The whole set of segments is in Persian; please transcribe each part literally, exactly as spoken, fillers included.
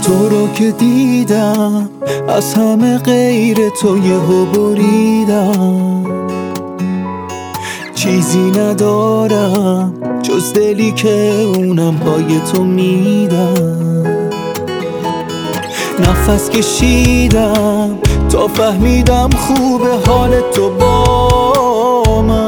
تو رو که دیدم از همه غیر تو یهو بریدم، چیزی ندارم جز دلی که اونم پای تو میدم. نفس کشیدم تا فهمیدم خوبه حال تو با من.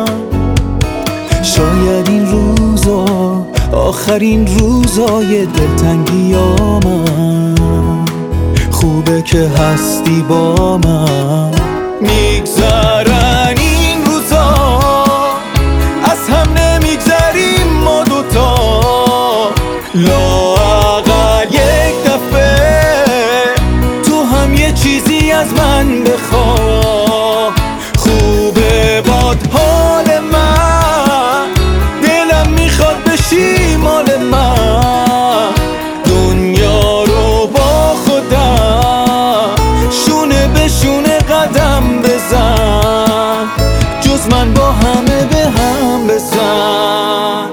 شاید این روزا آخرین روزای دلتنگیامم، خوبه که هستی با من. میگذرن این روزا از هم نمیگذریم ما دوتا، لااقل یک دفعه تو هم یه چیزی از من بخواه. خوبه باد حال من، دلم میخواد بشی مال من. دنیا رو با خودم شونه به شونه قدم بزن، جز من با همه به هم بزن.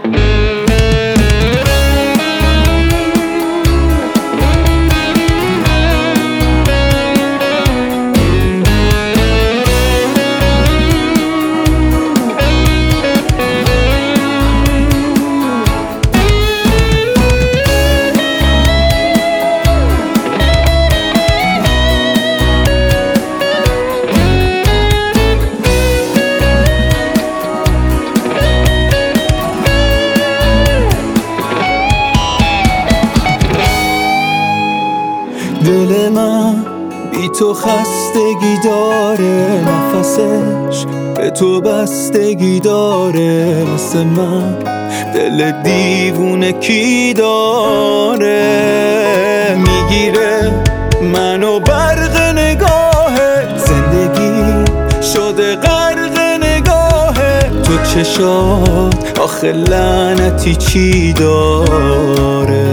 دل من بی تو خستگی داره، نفسش به تو بستگی داره. مثل من دل دیوونه کی داره، میگیره منو برق نگاهه، زندگی شده غرق نگاهه. تو چشات آخه لعنتی چی داره.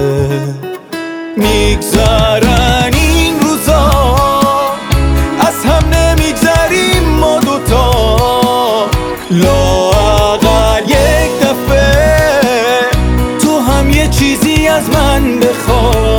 میگذرن این روزا از هم نمیگذریم ما دوتا، لااقل یک دفعه تو هم یه چیزی از من بخواه.